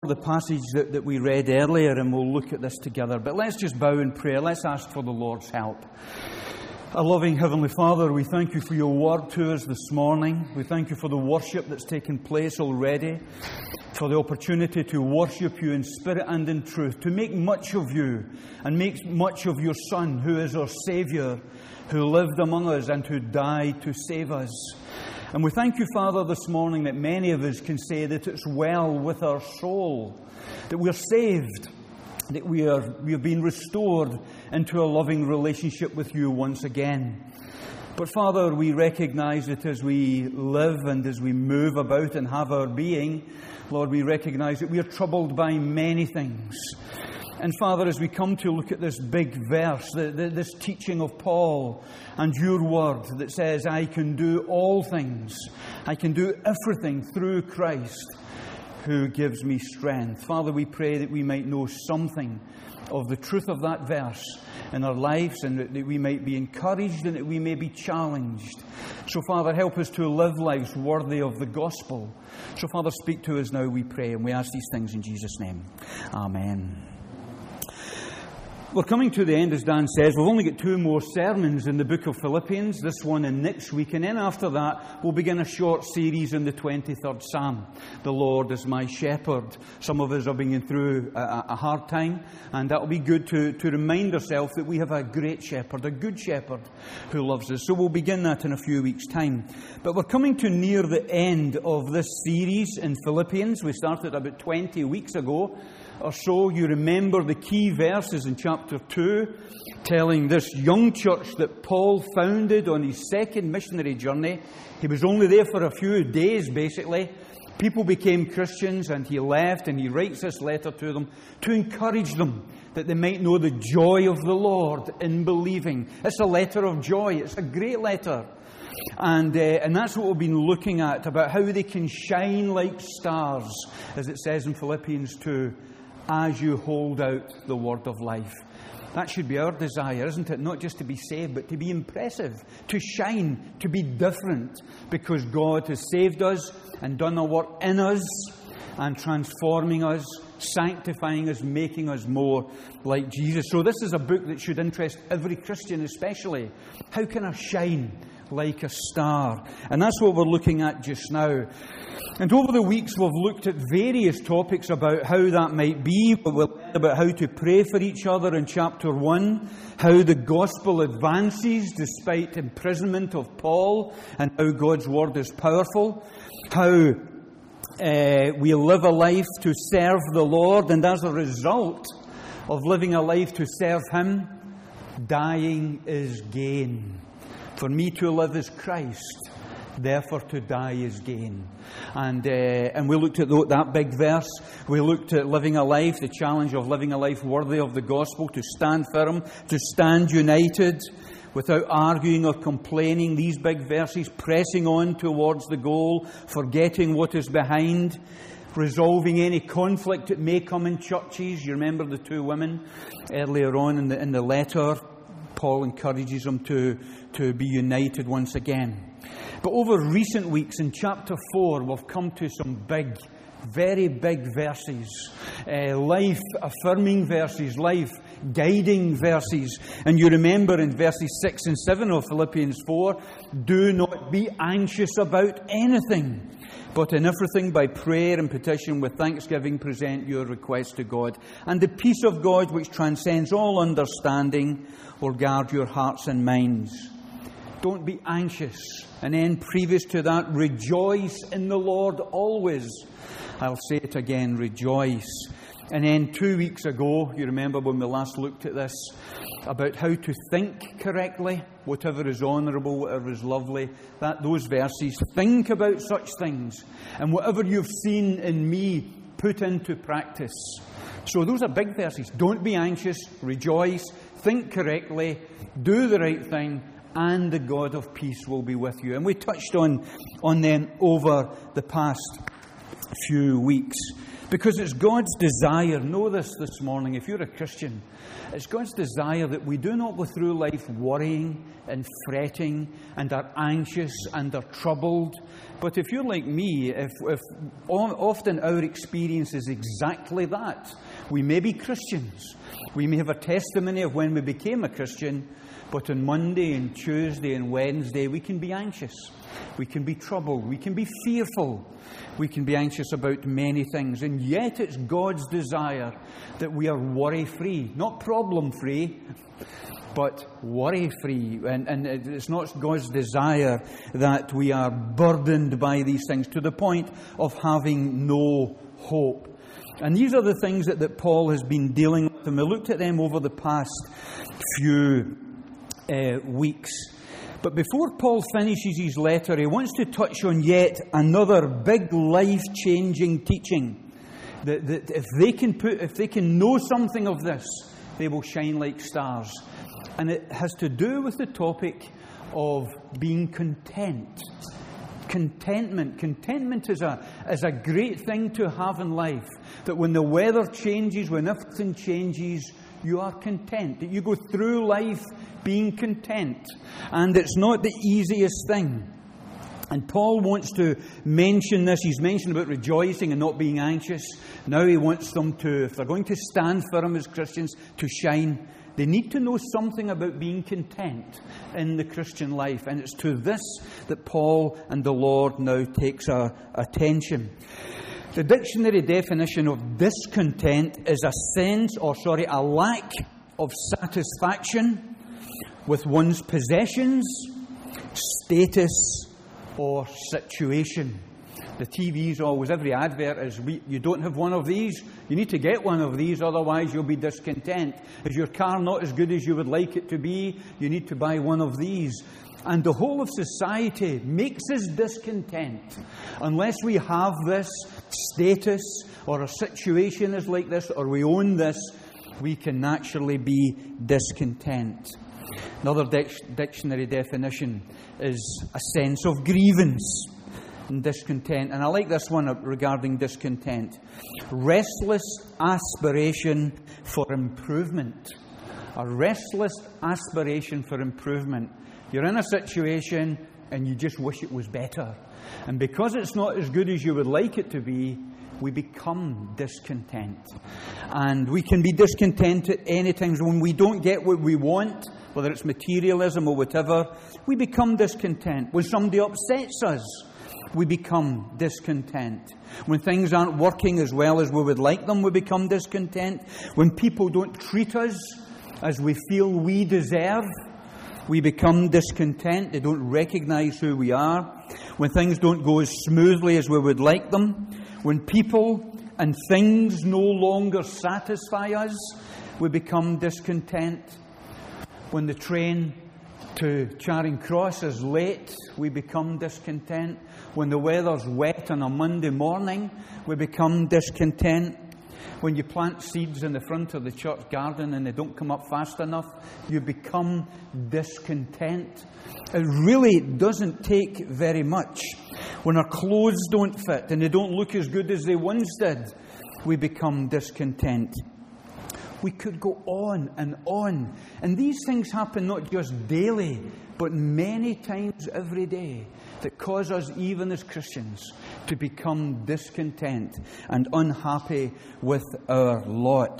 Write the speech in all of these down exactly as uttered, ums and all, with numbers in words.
the passage that, that we read earlier, and we'll look at this together. But let's just bow in prayer. Let's ask for the Lord's help. Our loving Heavenly Father, we thank you for your word to us this morning. We thank you for the worship that's taken place already, for the opportunity to worship you in spirit and in truth, to make much of you and make much of your Son, who is our Saviour, who lived among us and who died to save us. And we thank you, Father, this morning that many of us can say that it's well with our soul, that we're saved, that we are we have been restored into a loving relationship with you once again. But Father, we recognize that as we live and as we move about and have our being, Lord, we recognize that we are troubled by many things. And Father, as we come to look at this big verse, the, the, this teaching of Paul and your word that says, I can do all things, I can do everything through Christ who gives me strength. Father, we pray that we might know something of the truth of that verse in our lives, and that we might be encouraged and that we may be challenged. So Father, help us to live lives worthy of the gospel. So Father, speak to us now, we pray, and we ask these things in Jesus' name. Amen. We're coming to the end, as Dan says. We've only got two more sermons in the book of Philippians, this one and next week. And then after that, we'll begin a short series in the twenty-third Psalm. The Lord is my shepherd. Some of us are being through a, a hard time, and that'll be good to, to remind ourselves that we have a great shepherd, a good shepherd who loves us. So we'll begin that in a few weeks' time. But we're coming to near the end of this series in Philippians. We started about twenty weeks ago or so. You remember the key verses in chapter two, telling this young church that Paul founded on his second missionary journey. He was only there for a few days, basically. People became Christians, and he left, and he writes this letter to them to encourage them that they might know the joy of the Lord in believing. It's a letter of joy. It's a great letter. And uh, and that's what we've been looking at, about how they can shine like stars, as it says in Philippians two, as you hold out the word of life. That should be our desire, isn't it? Not just to be saved, but to be impressive, to shine, to be different, because God has saved us and done a work in us and transforming us, sanctifying us, making us more like Jesus. So this is a book that should interest every Christian especially. How can I shine like a star? And that's what we're looking at just now. And over the weeks we've looked at various topics about how that might be. We've learned about how to pray for each other in chapter one, how the gospel advances despite imprisonment of Paul, and how God's word is powerful, how uh, we live a life to serve the Lord, and as a result of living a life to serve Him, dying is gain. For me to live is Christ, therefore to die is gain. And uh, and we looked at that big verse. We looked at living a life, the challenge of living a life worthy of the gospel, to stand firm, to stand united, without arguing or complaining. These big verses, pressing on towards the goal, forgetting what is behind, resolving any conflict that may come in churches. You remember the two women earlier on in the in the letter. Paul encourages them to, to be united once again. But over recent weeks, in chapter four, we've come to some big, very big verses. Uh, life-affirming verses, life-guiding verses. And you remember in verses six and seven of Philippians four, do not be anxious about anything, but in everything by prayer and petition with thanksgiving present your requests to God. And the peace of God, which transcends all understanding, will guard your hearts and minds. Don't be anxious. And then previous to that, rejoice in the Lord always. I'll say it again, rejoice. And then two weeks ago, you remember when we last looked at this, about how to think correctly, whatever is honourable, whatever is lovely, that those verses, think about such things, and whatever you've seen in me, put into practice. So those are big verses. Don't be anxious, rejoice, think correctly, do the right thing, and the God of peace will be with you. And we touched on, on them over the past few weeks. Because it's God's desire, know this this morning, if you're a Christian, it's God's desire that we do not go through life worrying and fretting and are anxious and are troubled. But if you're like me, if, if often our experience is exactly that. We may be Christians. We may have a testimony of when we became a Christian, but on Monday and Tuesday and Wednesday we can be anxious. We can be troubled. We can be fearful. We can be anxious about many things. And yet it's God's desire that we are worry-free. Not problem-free, but worry-free. And, and it's not God's desire that we are burdened by these things to the point of having no hope. And these are the things that, that Paul has been dealing with. And we looked at them over the past few uh, weeks. But before Paul finishes his letter, he wants to touch on yet another big life-changing teaching. That, that if they can put, if they can know something of this, they will shine like stars. And it has to do with the topic of being content. Contentment. Contentment is a, is a great thing to have in life. That when the weather changes, when everything changes, you are content. That you go through life being content. And it's not the easiest thing. And Paul wants to mention this. He's mentioned about rejoicing and not being anxious. Now he wants them to, if they're going to stand firm as Christians, to shine. They need to know something about being content in the Christian life. And it's to this that Paul and the Lord now takes our attention. The dictionary definition of discontent is a sense, or sorry, a lack of satisfaction with one's possessions, status, or situation. The T V's always, every advert is, we, you don't have one of these, you need to get one of these, otherwise you'll be discontent. Is your car not as good as you would like it to be? You need to buy one of these. And the whole of society makes us discontent. Unless we have this status, or a situation is like this, or we own this, we can naturally be discontent. Another dic- dictionary definition is a sense of grievance and discontent. And I like this one regarding discontent. Restless aspiration for improvement. A restless aspiration for improvement. You're in a situation and you just wish it was better. And because it's not as good as you would like it to be, we become discontent. And we can be discontent at any time. When we don't get what we want, whether it's materialism or whatever, we become discontent. When somebody upsets us, we become discontent. When things aren't working as well as we would like them, we become discontent. When people don't treat us as we feel we deserve, we become discontent. They don't recognize who we are. When things don't go as smoothly as we would like them. When people and things no longer satisfy us, we become discontent. When the train to Charing Cross is late, we become discontent. When the weather's wet on a Monday morning, we become discontent. When you plant seeds in the front of the church garden and they don't come up fast enough, you become discontent. It really doesn't take very much. When our clothes don't fit and they don't look as good as they once did, we become discontent. We could go on and on. And these things happen not just daily, but many times every day, that cause us, even as Christians, to become discontent and unhappy with our lot.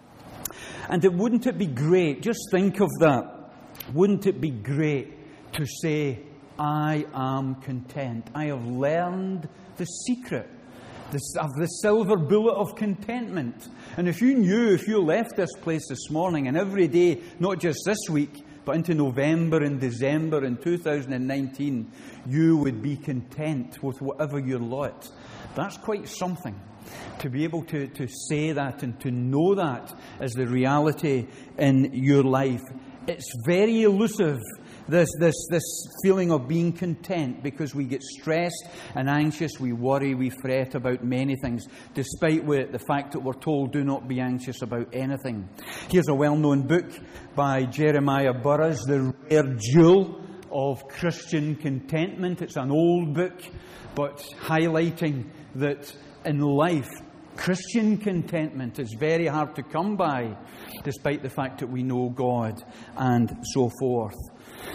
And it, wouldn't it be great, just think of that, wouldn't it be great to say, I am content. I have learned the secret of the silver bullet of contentment. And if you knew, if you left this place this morning and every day, not just this week, but into November and December in two thousand nineteen, you would be content with whatever your lot. That's quite something. To be able to, to say that and to know that as the reality in your life. It's very elusive, this, this, this feeling of being content, because we get stressed and anxious, we worry, we fret about many things, despite the fact that we're told, do not be anxious about anything. Here's a well-known book by Jeremiah Burroughs, The Rare Jewel of Christian Contentment. It's an old book, but highlighting that in life, Christian contentment is very hard to come by, despite the fact that we know God and so forth.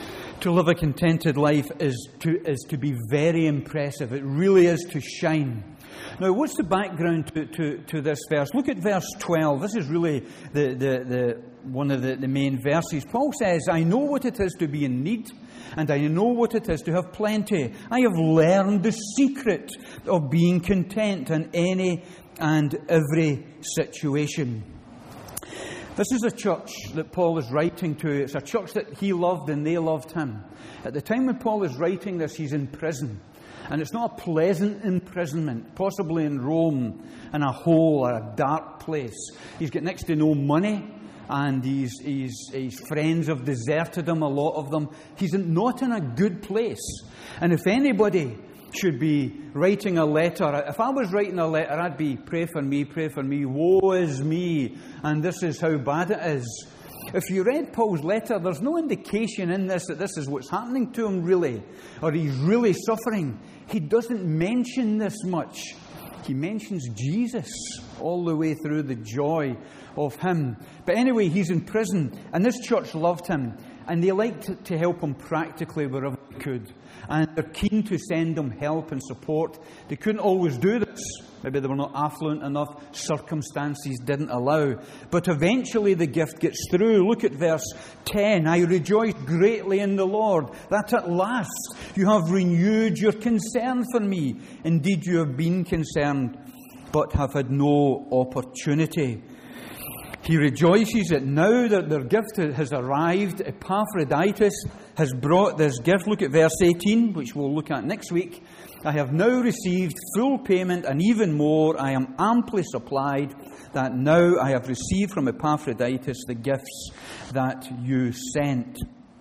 To live a contented life is to, is to be very impressive. It really is to shine. Now, what's the background to, to, to this verse? Look at verse twelve. This is really the, the, the, one of the, the main verses. Paul says, I know what it is to be in need, and I know what it is to have plenty. I have learned the secret of being content in any and every situation. This is a church that Paul is writing to. It's a church that he loved and they loved him. At the time when Paul is writing this, he's in prison. And it's not a pleasant imprisonment, possibly in Rome, in a hole or a dark place. He's got next to no money, and he's, he's, his friends have deserted him, a lot of them. He's not in a good place. And if anybody should be writing a letter, if I was writing a letter, I'd be, pray for me, pray for me, woe is me, and this is how bad it is. If you read Paul's letter, there's no indication in this that this is what's happening to him really, or he's really suffering. He doesn't mention this much. He mentions Jesus all the way through, the joy of him. But anyway, he's in prison, and this church loved him, and they liked to help him practically wherever they could. And they're keen to send him help and support. They couldn't always do this. Maybe they were not affluent enough. Circumstances didn't allow. But eventually the gift gets through. Look at verse ten. I rejoice greatly in the Lord that at last you have renewed your concern for me. Indeed, you have been concerned, but have had no opportunity. He rejoices that now that their gift has arrived, Epaphroditus has brought this gift. Look at verse eighteen, which we'll look at next week. I have now received full payment, and even more, I am amply supplied, that now I have received from Epaphroditus the gifts that you sent.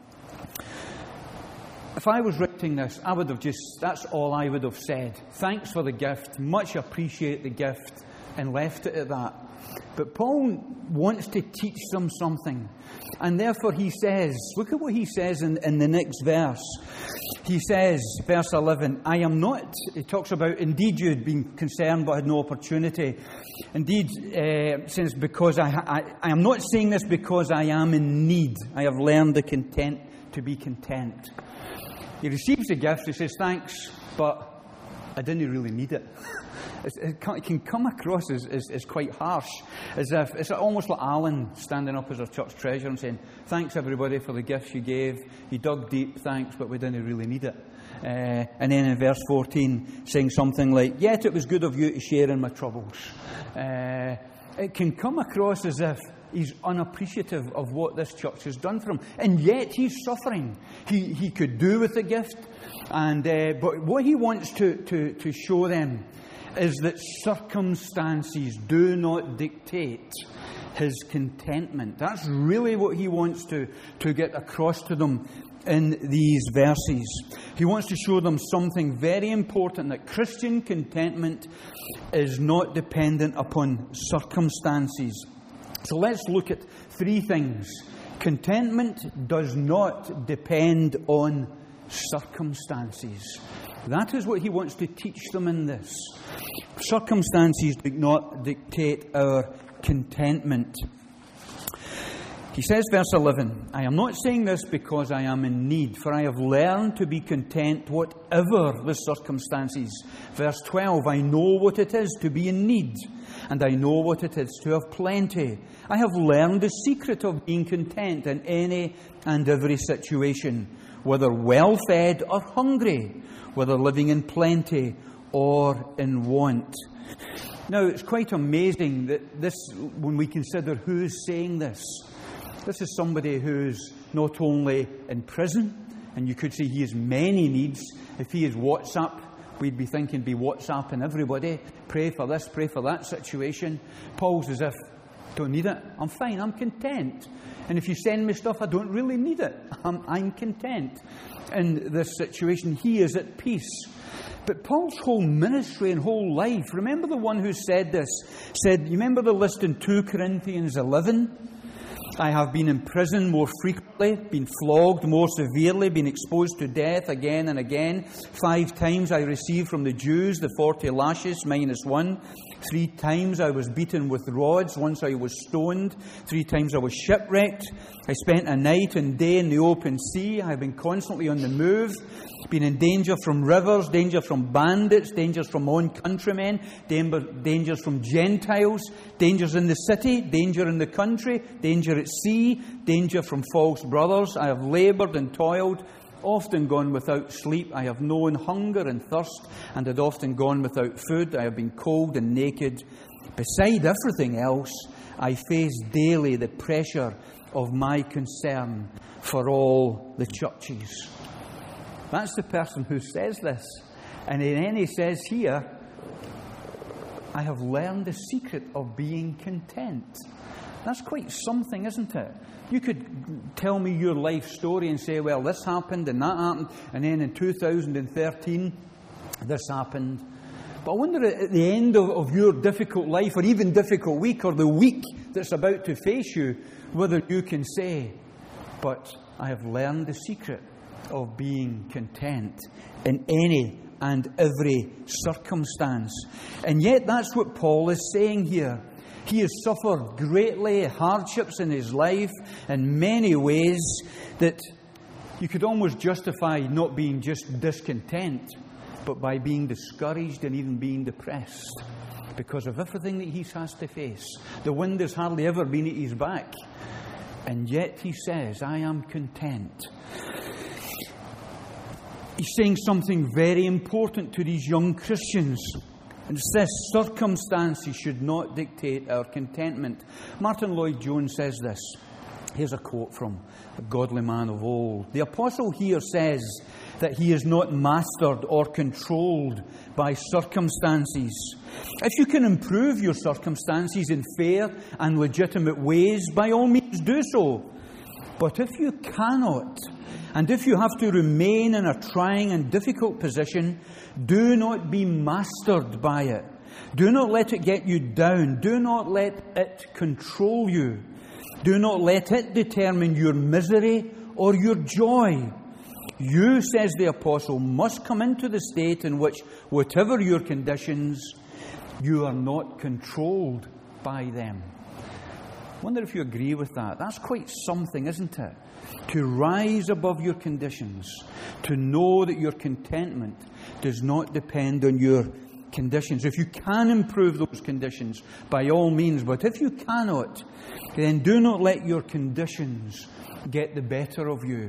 If I was writing this, I would have just, that's all I would have said. Thanks for the gift, much appreciate the gift, and left it at that. But Paul wants to teach them something. And therefore he says, look at what he says in, in the next verse. He says, verse eleven, I am not, he talks about, indeed you had been concerned but had no opportunity. Indeed, uh, since because I, I, I am not saying this because I am in need. I have learned the content to be content. He receives the gift, he says, thanks, but I didn't really need it. It can come across as, as, as quite harsh, as if it's almost like Alan standing up as our church treasurer and saying, thanks everybody for the gifts you gave, you dug deep, thanks, but we didn't really need it. Uh, and then in verse fourteen, saying something like, yet it was good of you to share in my troubles. Uh, it can come across as if he's unappreciative of what this church has done for him. And yet he's suffering. He, he could do with the gift, and uh, but what he wants to, to, to show them is that circumstances do not dictate his contentment. That's really what he wants to, to get across to them in these verses. He wants to show them something very important, that Christian contentment is not dependent upon circumstances. So let's look at three things. Contentment does not depend on circumstances. That is what he wants to teach them in this. Circumstances do not dictate our contentment. He says, verse eleven, I am not saying this because I am in need, for I have learned to be content whatever the circumstances. Verse twelve, I know what it is to be in need, and I know what it is to have plenty. I have learned the secret of being content in any and every situation, whether well-fed or hungry, whether living in plenty or in want. Now, it's quite amazing that this, when we consider who is saying this, this is somebody who's not only in prison, and you could say he has many needs. If he is WhatsApp, we'd be thinking, be WhatsApping everybody. Pray for this, pray for that situation. Paul's as if, don't need it. I'm fine, I'm content. And if you send me stuff, I don't really need it. I'm, I'm content in this situation. He is at peace. But Paul's whole ministry and whole life, remember the one who said this, said, you remember the list in two Corinthians eleven? I have been in prison more frequently, been flogged more severely, been exposed to death again and again. Five times I received from the Jews the forty lashes minus one. Three times I was beaten with rods. Once I was stoned. Three times I was shipwrecked. I spent a night and day in the open sea. I have been constantly on the move. Been in danger from rivers, danger from bandits, dangers from my own countrymen, dangers from Gentiles, dangers in the city, danger in the country, danger at sea, danger from false brothers. I have laboured and toiled, often gone without sleep. I have known hunger and thirst, and had often gone without food. I have been cold and naked. Beside everything else, I face daily the pressure of my concern for all the churches. That's the person who says this. And then he says here, I have learned the secret of being content. That's quite something, isn't it? You could tell me your life story and say, well, this happened and that happened, and then in two thousand thirteen, this happened. But I wonder at the end of, of your difficult life, or even difficult week, or the week that's about to face you, whether you can say, but I have learned the secret of being content in any and every circumstance. And yet that's what Paul is saying here. He has suffered greatly hardships in his life in many ways that you could almost justify not being just discontent, but by being discouraged and even being depressed because of everything that he has to face. The wind has hardly ever been at his back. And yet he says, I am content. He's saying something very important to these young Christians. And it's this: circumstances should not dictate our contentment. Martin Lloyd-Jones says this. Here's a quote from a godly man of old. The apostle here says that he is not mastered or controlled by circumstances. If you can improve your circumstances in fair and legitimate ways, by all means do so. But if you cannot, and if you have to remain in a trying and difficult position, do not be mastered by it. Do not let it get you down. Do not let it control you. Do not let it determine your misery or your joy. You, says the apostle, must come into the state in which, whatever your conditions, you are not controlled by them. I wonder if you agree with that. That's quite something, isn't it? To rise above your conditions, to know that your contentment does not depend on your conditions. If you can improve those conditions, by all means, but if you cannot, then do not let your conditions get the better of you.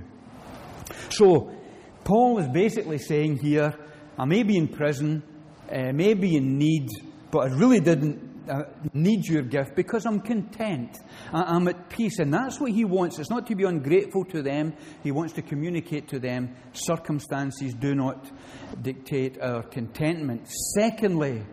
So, Paul is basically saying here, I may be in prison, I may be in need, but I really didn't Uh, need your gift because I'm content. I, I'm at peace. And that's what he wants. It's not to be ungrateful to them. He wants to communicate to them circumstances do not dictate our contentment. Secondly,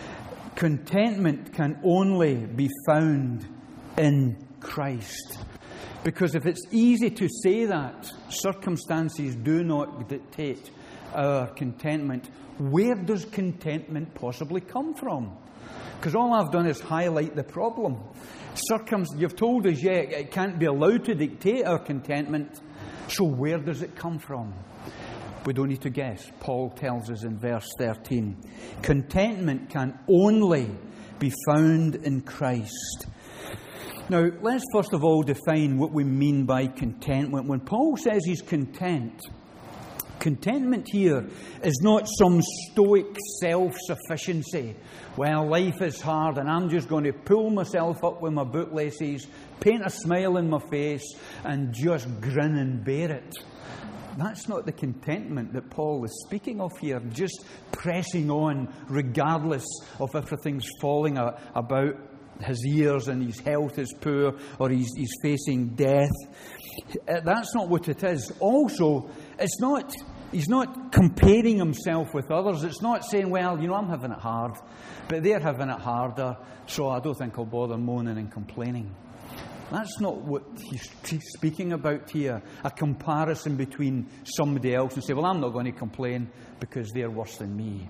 contentment can only be found in Christ. Because if it's easy to say that circumstances do not dictate our contentment, where does contentment possibly come from? Because all I've done is highlight the problem. Circum- you've told us, yeah, it can't be allowed to dictate our contentment. So where does it come from? We don't need to guess. Paul tells us in verse thirteen. Contentment can only be found in Christ. Now, let's first of all define what we mean by contentment. When Paul says he's content, contentment here is not some stoic self-sufficiency. Well, life is hard and I'm just going to pull myself up with my bootlaces, paint a smile in my face and just grin and bear it. That's not the contentment that Paul is speaking of here, just pressing on regardless of everything's falling about his ears and his health is poor or he's, he's facing death. That's not what it is. Also, it's not... He's not comparing himself with others. It's not saying, well, you know, I'm having it hard, but they're having it harder, so I don't think I'll bother moaning and complaining. That's not what he's speaking about here, a comparison between somebody else and say, well, I'm not going to complain because they're worse than me.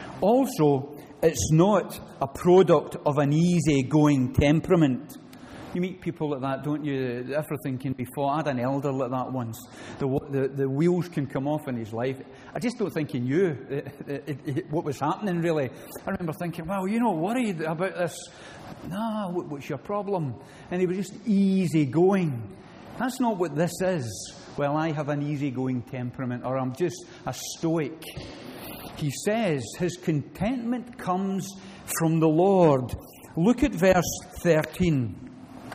Also, it's not a product of an easy-going temperament. You meet people like that, don't you? Everything can be fought. I had an elder like that once. The, the, the wheels can come off in his life. I just don't think he knew it, it, it, what was happening, really. I remember thinking, well, you're not worried about this. No, what, what's your problem? And he was just easy going. That's not what this is. Well, I have an easygoing temperament, or I'm just a stoic. He says his contentment comes from the Lord. Look at verse thirteen.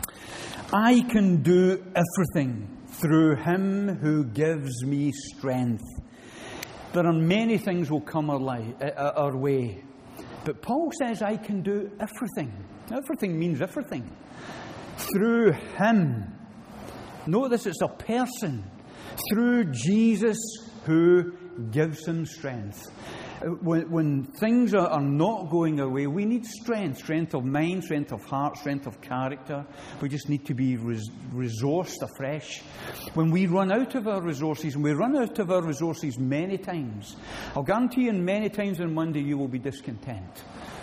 I can do everything through him who gives me strength. There are many things will come our, life, uh, our way. But Paul says I can do everything. Everything means everything. Through him. Notice it's a person. Through Jesus who gives him strength. When, when things are, are not going our way, we need strength. Strength of mind, strength of heart, strength of character. We just need to be res- resourced afresh. When we run out of our resources, and we run out of our resources many times, I'll guarantee you many times on Monday you will be discontent.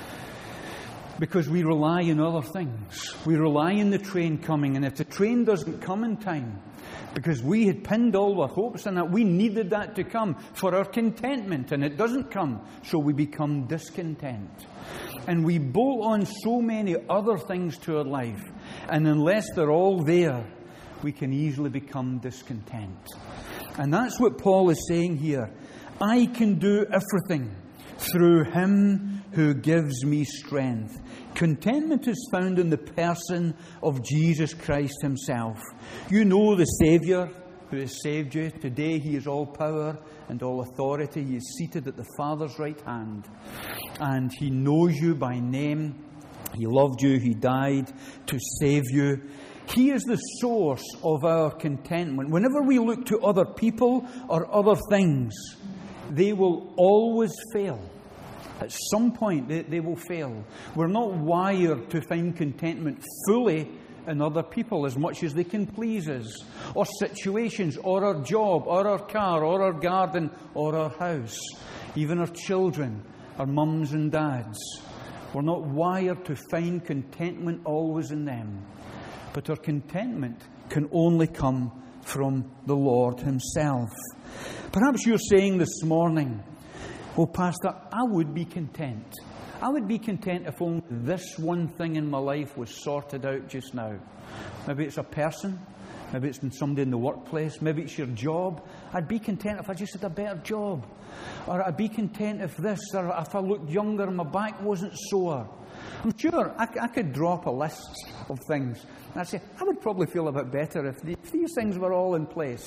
Because we rely on other things. We rely on the train coming, and if the train doesn't come in time, because we had pinned all our hopes on that, we needed that to come for our contentment, and it doesn't come, so we become discontent. And we bolt on so many other things to our life, and unless they're all there, we can easily become discontent. And that's what Paul is saying here. I can do everything through him who gives me strength. Contentment is found in the person of Jesus Christ himself. You know the Saviour who has saved you. Today he is all power and all authority. He is seated at the Father's right hand. And he knows you by name. He loved you. He died to save you. He is the source of our contentment. Whenever we look to other people or other things, they will always fail. At some point, they, they will fail. We're not wired to find contentment fully in other people as much as they can please us, or situations, or our job, or our car, or our garden, or our house, even our children, our mums and dads. We're not wired to find contentment always in them. But our contentment can only come from the Lord himself. Perhaps you're saying this morning, well, Pastor, I would be content. I would be content if only this one thing in my life was sorted out just now. Maybe it's a person. Maybe it's somebody in the workplace. Maybe it's your job. I'd be content if I just had a better job. Or I'd be content if this, or if I looked younger and my back wasn't sore. I'm sure I, I could draw up a list of things. And I'd say, I would probably feel a bit better if, the, if these things were all in place.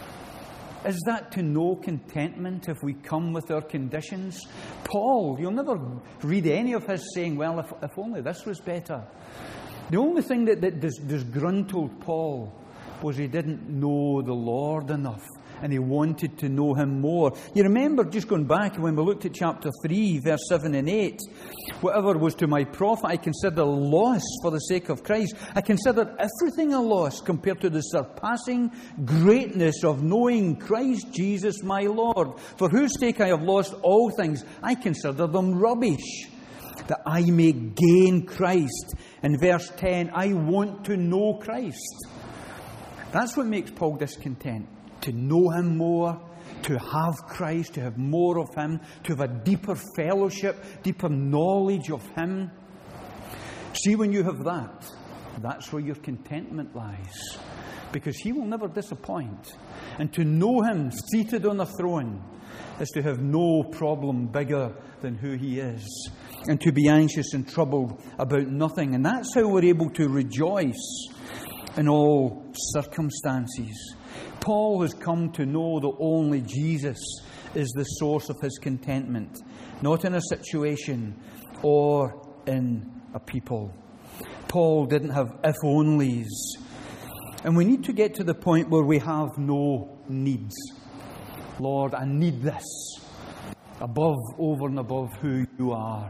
Is that to know contentment if we come with our conditions? Paul, you'll never read any of his saying, well, if, if only this was better. The only thing that, that dis, disgruntled Paul was he didn't know the Lord enough, and he wanted to know him more. You remember, just going back, when we looked at chapter three, verse seven and eight, whatever was to my profit, I consider loss for the sake of Christ. I consider everything a loss compared to the surpassing greatness of knowing Christ Jesus my Lord, for whose sake I have lost all things. I consider them rubbish, that I may gain Christ. In verse ten, I want to know Christ. That's what makes Paul discontent. To know him more, to have Christ, to have more of him, to have a deeper fellowship, deeper knowledge of him. See, when you have that, that's where your contentment lies. Because he will never disappoint. And to know him seated on a throne is to have no problem bigger than who he is. And to be anxious and troubled about nothing. And that's how we're able to rejoice in all circumstances. Paul has come to know that only Jesus is the source of his contentment, not in a situation or in a people. Paul didn't have if-onlys. And we need to get to the point where we have no needs. Lord, I need this above, over and above who you are.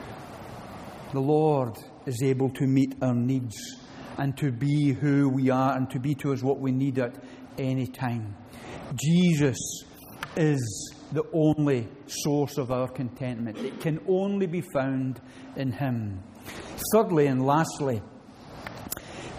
The Lord is able to meet our needs and to be who we are and to be to us what we need at any time. Jesus is the only source of our contentment. It can only be found in him. Thirdly and lastly,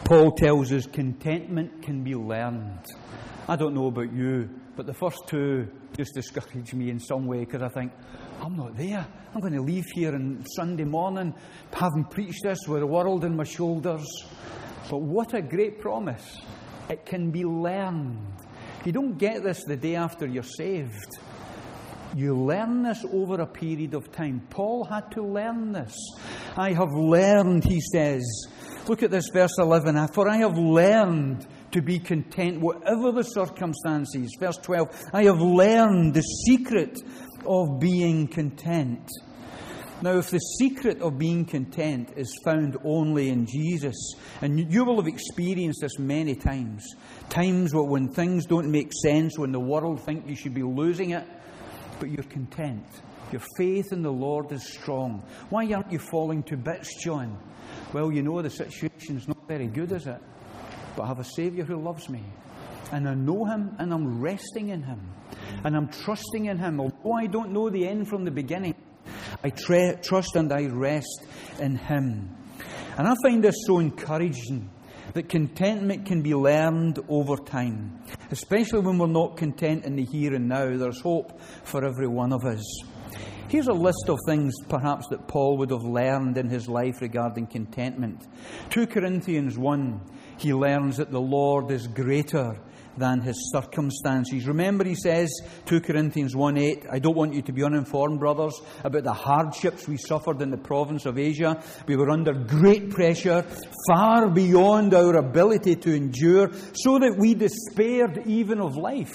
Paul tells us contentment can be learned. I don't know about you, but the first two just discourage me in some way, because I think, I'm not there. I'm going to leave here on Sunday morning, having preached this with the world on my shoulders. But what a great promise. It can be learned. You don't get this the day after you're saved. You learn this over a period of time. Paul had to learn this. I have learned, he says. Look at this verse eleven. For I have learned to be content, whatever the circumstances. Verse twelve. I have learned the secret of being content. Now, if the secret of being content is found only in Jesus, and you will have experienced this many times, times when things don't make sense, when the world think you should be losing it, but you're content. Your faith in the Lord is strong. Why aren't you falling to bits, John? Well, you know the situation's not very good, is it? But I have a Saviour who loves me. And I know Him, and I'm resting in Him. And I'm trusting in Him. Although I don't know the end from the beginning, I tre- trust and I rest in Him. And I find this so encouraging, that contentment can be learned over time. Especially when we're not content in the here and now. There's hope for every one of us. Here's a list of things perhaps that Paul would have learned in his life regarding contentment. Second Corinthians one, he learns that the Lord is greater than his circumstances. Remember, he says, Second Corinthians one eight, I don't want you to be uninformed, brothers, about the hardships we suffered in the province of Asia. We were under great pressure, far beyond our ability to endure, so that we despaired even of life.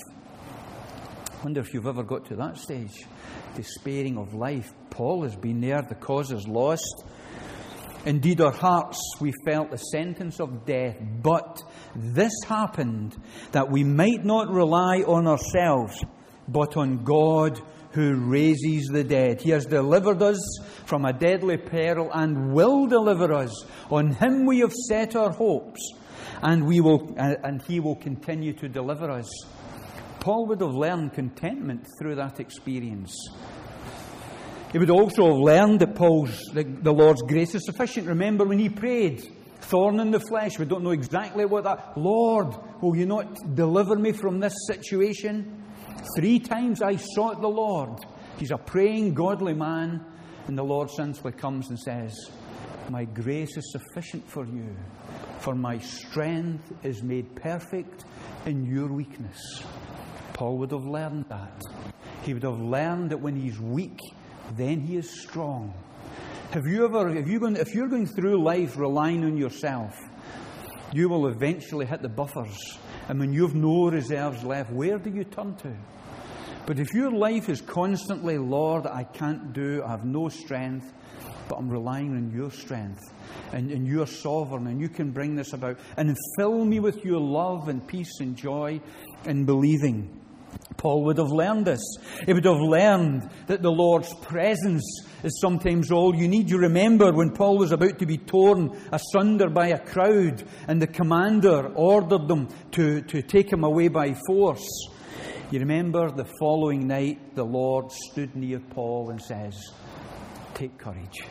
I wonder if you've ever got to that stage, despairing of life. Paul has been there, the cause is lost. Indeed, our hearts, we felt the sentence of death. But this happened that we might not rely on ourselves, but on God who raises the dead. He has delivered us from a deadly peril and will deliver us. On Him we have set our hopes, and we will, and He will continue to deliver us. Paul would have learned contentment through that experience. He would also have learned that Paul's, the, the Lord's grace is sufficient. Remember when he prayed, thorn in the flesh, we don't know exactly what that, Lord, will you not deliver me from this situation? Three times I sought the Lord. He's a praying, godly man, and the Lord simply comes and says, my grace is sufficient for you, for my strength is made perfect in your weakness. Paul would have learned that. He would have learned that when he's weak, then he is strong. Have you ever, if, you going, if you're going through life relying on yourself, you will eventually hit the buffers. And when you have no reserves left, where do you turn to? But if your life is constantly, Lord, I can't do, I have no strength, but I'm relying on your strength, and, and you're sovereign, and you can bring this about, and fill me with your love and peace and joy in believing. Paul would have learned this. He would have learned that the Lord's presence is sometimes all you need. You remember when Paul was about to be torn asunder by a crowd, and the commander ordered them to, to take him away by force. You remember the following night the Lord stood near Paul and says, take courage.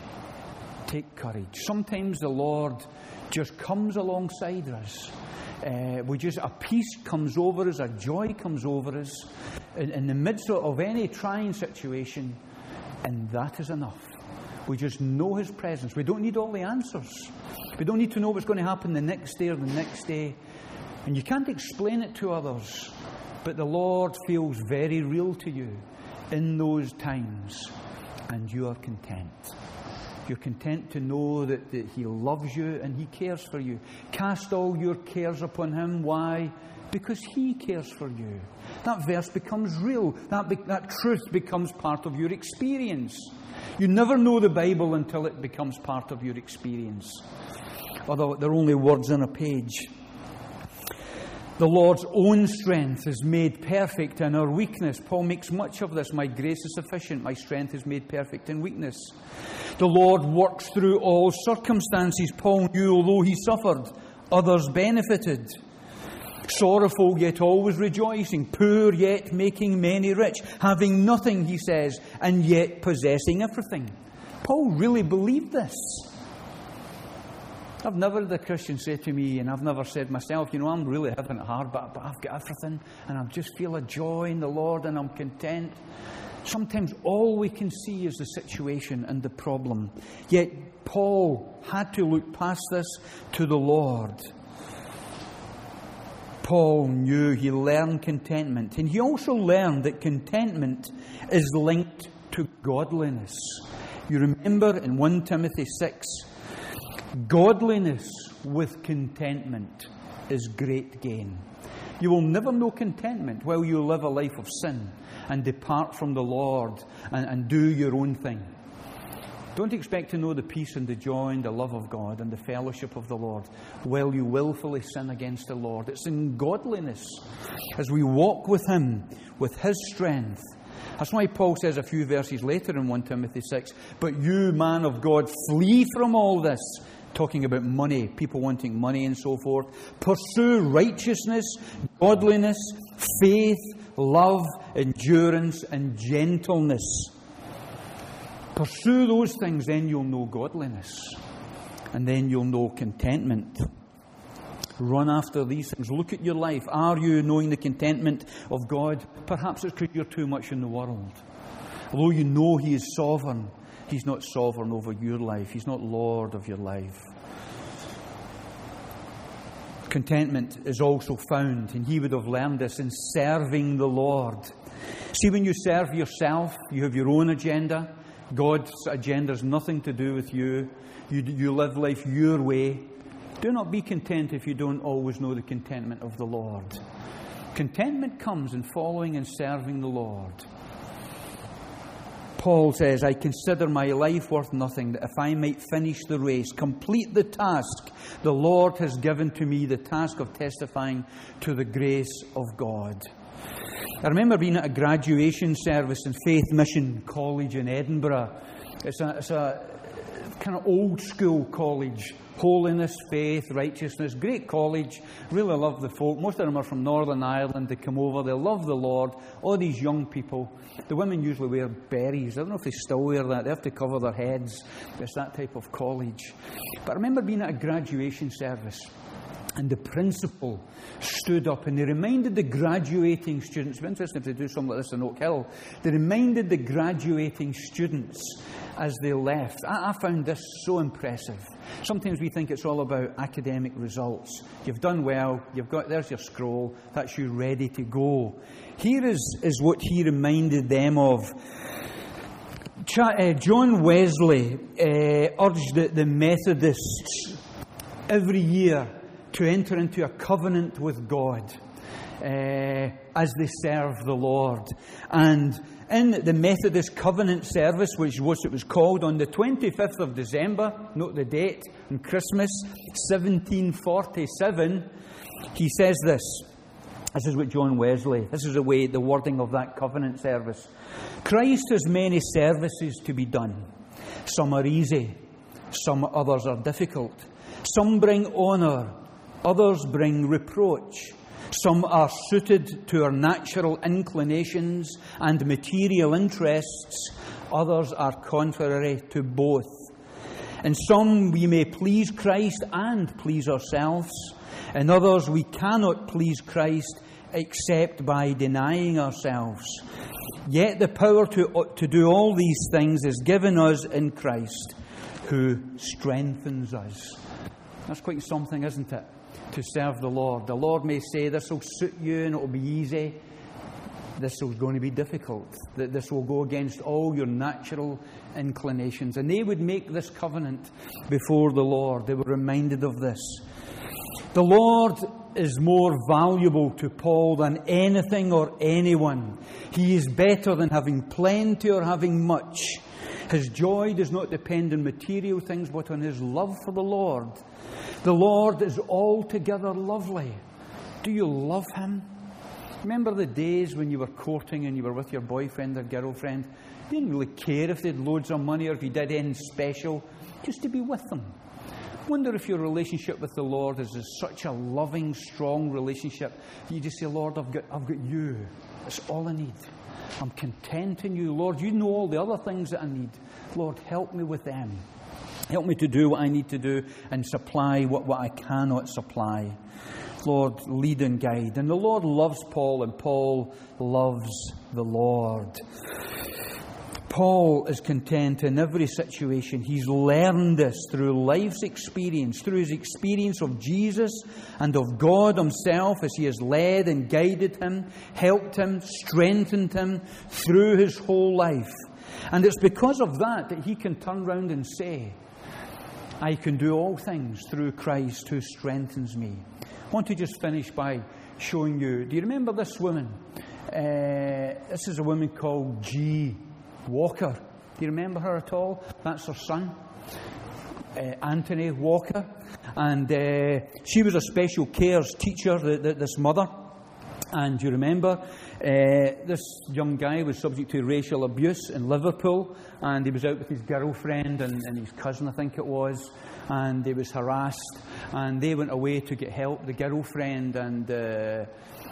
Take courage. Sometimes the Lord just comes alongside us. Uh, we just, a peace comes over us, a joy comes over us in, in the midst of any trying situation, and that is enough. We just know His presence. We don't need all the answers. We don't need to know what's going to happen the next day or the next day. And you can't explain it to others, but the Lord feels very real to you in those times, and you are content. You're content to know that, that He loves you and He cares for you. Cast all your cares upon Him. Why? Because He cares for you. That verse becomes real. That, be, that truth becomes part of your experience. You never know the Bible until it becomes part of your experience. Although they're only words on a page. The Lord's own strength is made perfect in our weakness. Paul makes much of this. My grace is sufficient. My strength is made perfect in weakness. The Lord works through all circumstances. Paul knew, although he suffered, others benefited. Sorrowful, yet always rejoicing. Poor, yet making many rich. Having nothing, he says, and yet possessing everything. Paul really believed this. I've never had a Christian say to me, and I've never said myself, you know, I'm really having it hard, but, but I've got everything, and I just feel a joy in the Lord, and I'm content. Sometimes all we can see is the situation and the problem. Yet Paul had to look past this to the Lord. Paul knew, he learned contentment. And he also learned that contentment is linked to godliness. You remember in First Timothy six, godliness with contentment is great gain. You will never know contentment while you live a life of sin and depart from the Lord and, and do your own thing. Don't expect to know the peace and the joy and the love of God and the fellowship of the Lord while you willfully sin against the Lord. It's in godliness as we walk with Him, with His strength. That's why Paul says a few verses later in First Timothy six, but you, man of God, flee from all this. Talking about money, people wanting money and so forth. Pursue righteousness, godliness, faith, love, endurance, and gentleness. Pursue those things, then you'll know godliness. And then you'll know contentment. Run after these things. Look at your life. Are you knowing the contentment of God? Perhaps it's because you're too much in the world. Although you know He is sovereign, He's not sovereign over your life. He's not Lord of your life. Contentment is also found, and he would have learned this, in serving the Lord. See, when you serve yourself, you have your own agenda. God's agenda has nothing to do with you. You, you live life your way. Do not be content if you don't always know the contentment of the Lord. Contentment comes in following and serving the Lord. Paul says, I consider my life worth nothing, that if I might finish the race, complete the task the Lord has given to me, the task of testifying to the grace of God. I remember being at a graduation service in Faith Mission College in Edinburgh. It's a, it's a kind of old school college. Holiness, faith, righteousness. Great college. Really love the folk. Most of them are from Northern Ireland. They come over. They love the Lord. All these young people. The women usually wear berries. I don't know if they still wear that. They have to cover their heads. It's that type of college. But I remember being at a graduation service, and the principal stood up and they reminded the graduating students. It'd be interesting if they do something like this in Oak Hill. They reminded the graduating students as they left. I, I found this so impressive. Sometimes we think it's all about academic results. You've done well, you've got, there's your scroll, that's you ready to go. Here is, is what he reminded them of. Ch- uh, John Wesley uh, urged the, the Methodists every year to enter into a covenant with God uh, as they serve the Lord. And in the Methodist Covenant Service, which was it was called, on the twenty-fifth of December, note the date, on Christmas, seventeen forty-seven, he says this. This is what John Wesley, this is the way, the wording of that covenant service. Christ has many services to be done. Some are easy, some others are difficult. Some bring honour, others bring reproach. Some are suited to our natural inclinations and material interests. Others are contrary to both. In some we may please Christ and please ourselves. In others we cannot please Christ except by denying ourselves. Yet the power to, to do all these things is given us in Christ, who strengthens us. That's quite something, isn't it? To serve the Lord. The Lord may say, this will suit you and it will be easy. This is going to be difficult. That this will go against all your natural inclinations. And they would make this covenant before the Lord. They were reminded of this. The Lord is more valuable to Paul than anything or anyone. He is better than having plenty or having much. His joy does not depend on material things, but on his love for the Lord. The Lord is altogether lovely. Do you love Him? Remember the days when you were courting and you were with your boyfriend or girlfriend? You didn't really care if they had loads of money or if you did anything special, just to be with them. Wonder if your relationship with the Lord is, is such a loving, strong relationship that you just say, Lord, I've got, I've got you. That's all I need. I'm content in you. Lord, you know all the other things that I need. Lord, help me with them. Help me to do what I need to do and supply what, what I cannot supply. Lord, lead and guide. And the Lord loves Paul, and Paul loves the Lord. Paul is content in every situation. He's learned this through life's experience, through his experience of Jesus and of God himself as he has led and guided him, helped him, strengthened him through his whole life. And it's because of that that he can turn round and say, I can do all things through Christ who strengthens me. I want to just finish by showing you, do you remember this woman? Uh, this is a woman called G. Walker. Do you remember her at all? That's her son, uh, Anthony Walker. And uh, she was a special cares teacher, the, the, this mother. And you remember, uh, this young guy was subject to racial abuse in Liverpool, and he was out with his girlfriend and, and his cousin, I think it was, and he was harassed, and they went away to get help, the girlfriend and uh,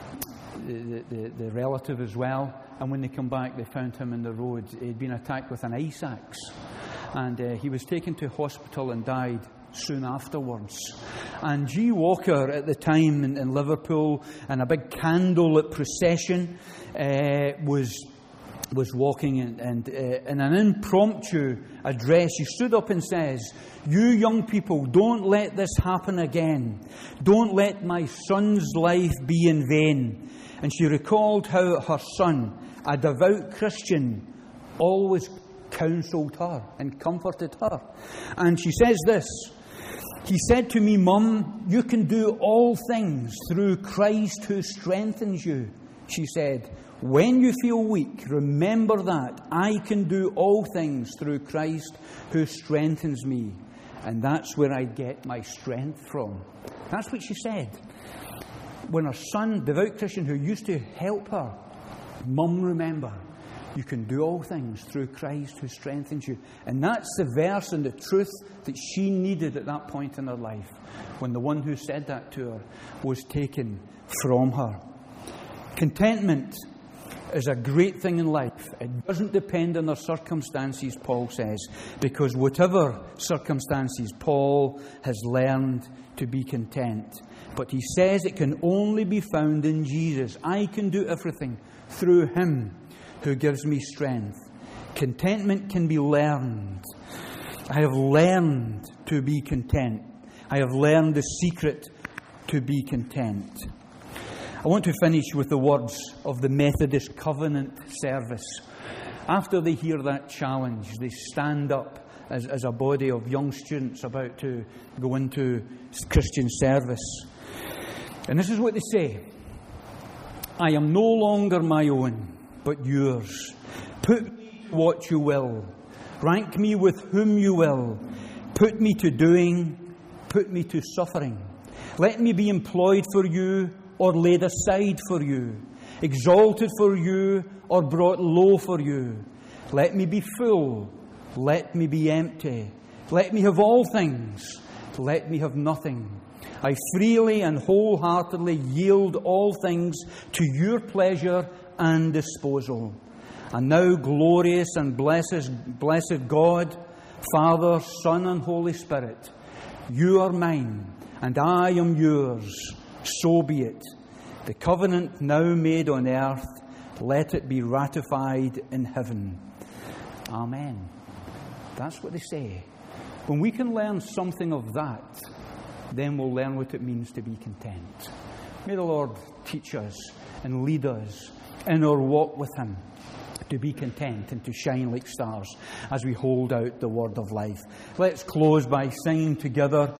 the, the, the relative as well. And when they come back, they found him in the road. He'd been attacked with an ice axe, and uh, he was taken to hospital and died soon afterwards. And G. Walker at the time in, in Liverpool, and a big candlelit procession, uh, was was walking, and, and uh, in an impromptu address, he stood up and says, "You young people, don't let this happen again. Don't let my son's life be in vain." And she recalled how her son, a devout Christian, always counselled her and comforted her. And she says this, "He said to me, 'Mum, you can do all things through Christ who strengthens you.' She said, 'When you feel weak, remember that I can do all things through Christ who strengthens me.' And that's where I get my strength from." That's what she said. When her son, devout Christian, who used to help her, "Mum, remember, you can do all things through Christ who strengthens you." And that's the verse and the truth that she needed at that point in her life, when the one who said that to her was taken from her. Contentment is a great thing in life. It doesn't depend on our circumstances, Paul says, because whatever circumstances, Paul has learned to be content. But he says it can only be found in Jesus. I can do everything through him who gives me strength. Contentment can be learned. I have learned to be content. I have learned the secret to be content. I want to finish with the words of the Methodist Covenant service. After they hear that challenge, they stand up as, as a body of young students about to go into Christian service. And this is what they say: "I am no longer my own, but yours. Put me to what you will. Rank me with whom you will. Put me to doing, put me to suffering. Let me be employed for you or laid aside for you, exalted for you or brought low for you. Let me be full, let me be empty. Let me have all things, let me have nothing. I freely and wholeheartedly yield all things to your pleasure and disposal. And now, glorious and blessed, blessed God, Father, Son, and Holy Spirit, you are mine, and I am yours. So be it. The covenant now made on earth, let it be ratified in heaven." Amen. That's what they say. When we can learn something of that, then we'll learn what it means to be content. May the Lord teach us and lead us in our walk with him to be content and to shine like stars as we hold out the word of life. Let's close by singing together